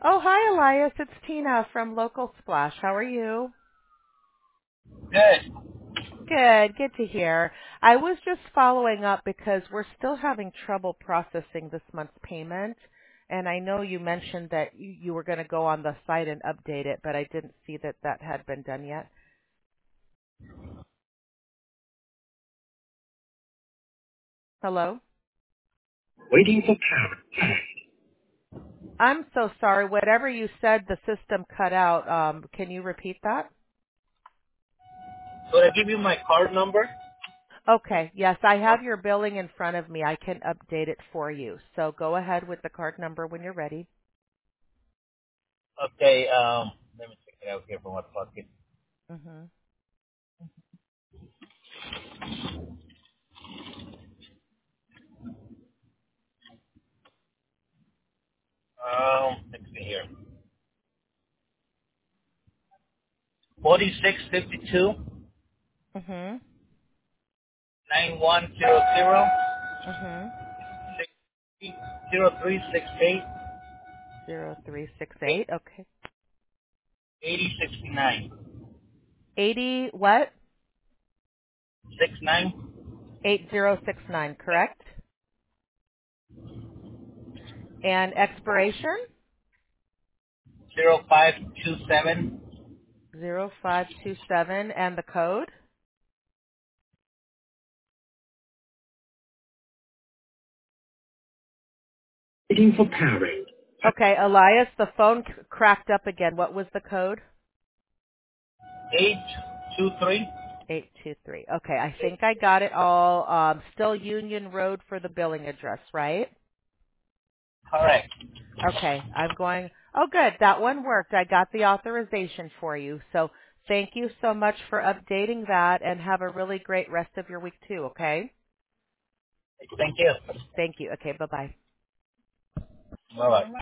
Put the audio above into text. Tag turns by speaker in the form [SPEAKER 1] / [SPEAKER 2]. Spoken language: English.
[SPEAKER 1] Oh, hi, Elias. It's Tina from Local Splash. How are you?
[SPEAKER 2] Good.
[SPEAKER 1] Good. Good to hear. I was just following up because we're still having trouble processing this month's payment. And I know you mentioned that you were going to go on the site and update it, but I didn't see that that had been done yet. Hello?
[SPEAKER 2] Waiting for power.
[SPEAKER 1] I'm so sorry. Whatever you said, the system cut out. Can you repeat that?
[SPEAKER 2] Could I give you my card number?
[SPEAKER 1] Okay. Yes, I have your billing in front of me. I can update it for you. So go ahead with the card number when you're ready.
[SPEAKER 2] Okay, let me check it out here from my pocket.
[SPEAKER 1] Mhm.
[SPEAKER 2] Let's see here. 4652
[SPEAKER 1] Mhm.
[SPEAKER 2] 9100
[SPEAKER 1] Mhm.
[SPEAKER 2] 0368
[SPEAKER 1] 0368. Okay.
[SPEAKER 2] 8069
[SPEAKER 1] 80 what?
[SPEAKER 2] 69
[SPEAKER 1] 8069, correct? And expiration?
[SPEAKER 2] 0527.
[SPEAKER 1] 0527 and the code?
[SPEAKER 2] Waiting for powering.
[SPEAKER 1] Okay, Elias, the phone cracked up again. What was the code?
[SPEAKER 2] 823.
[SPEAKER 1] 823. Okay, I think I got it all. Still Union Road for the billing address, right?
[SPEAKER 2] Correct.
[SPEAKER 1] Okay, I'm going. Oh, good. That one worked. I got the authorization for you. So thank you so much for updating that and have a really great rest of your week too, okay?
[SPEAKER 2] Thank you.
[SPEAKER 1] Thank you. Okay, bye-bye.
[SPEAKER 2] Bye-bye.